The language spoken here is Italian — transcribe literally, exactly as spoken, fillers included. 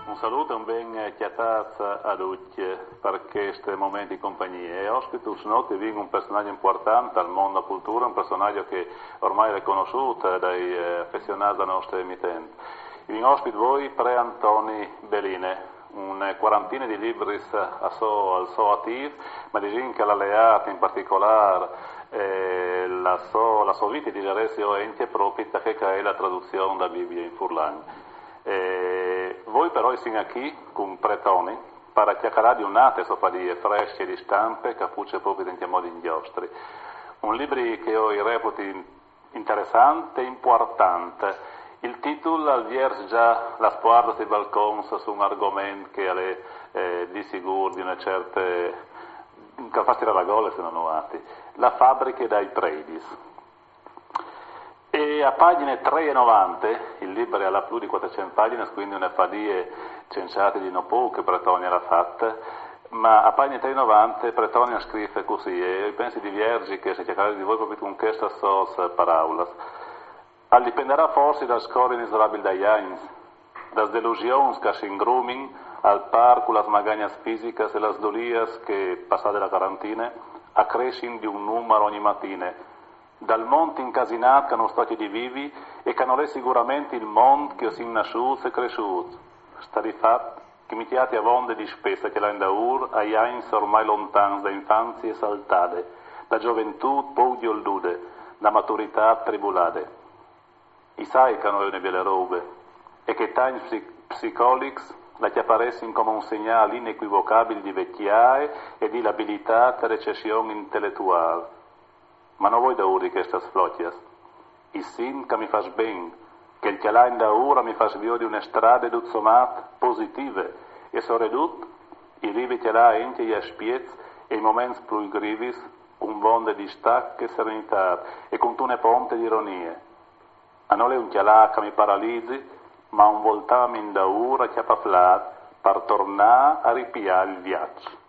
Un saluto e un ben chiattato a tutti per questi momenti di compagnia. E ospito notte vi un personaggio importante al mondo della cultura, un personaggio che ormai è conosciuto dai affezionati della nostra emittente. Vi ospito voi pre Antoni Beline, una quarantina di libri a so, al suo attivo, ma di che l'alleata in particolare eh, la, so, la sua vita di Geresio ente proprio che è la traduzione della Bibbia in furlano. Eh, voi però siete qui con Pretoni per chiacchierare di un'altra sopadie fresche di stampe che fuce proprio in modi ingiostri. Un libro che io reputo interessante e importante. Il titolo avviene già la sguardo dei balconi su un argomento che è eh, di sicuro di una certa che fa tirare la gola se non nuoti. La fabbrica dai Predis. E a pagine tre e novanta, il libro ha più di quattrocento pagine, quindi una fadie cenciate di no poche Pretoni l'ha fatta, ma a pagine tre e novanta Pretoni scrive così, e io penso di Viergi che se cercate di voi proprio con questa sosa paraulas. Al dipenderà forse dal score inesorabile da Jains, das delusions che si ingrumin al par con las magañas físicas e las dolias che, passate la quarantina, accrescin di un numero ogni mattina, dal monte incasinato che hanno stati di vivi e che non è sicuramente il mondo che si è nasciuto e cresciuto. Sta di fatto che mi tiate a vonde di spesa che la indaur a Jains ormai lontani da infanzie saltate, da gioventù poi di oldude, da maturità tribulate. I sai che non è una belle robe e che time psicolics la chiapparessin come un segnale inequivocabile di vecchiae e di l'abilità e recessione intellettuale. Ma non vuoi da uri queste sflocchias. I sin che mi fas ben, che il chialain da ora mi fas vio di una strada duzzomat positive, e soredut, i rivi chialà enti e spiez e i momenti più grivis, un vonde di stacco e serenità, e con tune ponte di ironie. A non è un chialà che mi paralizzi, ma un voltamin da ora che ha paflat, per tornare a ripiare il viaggio.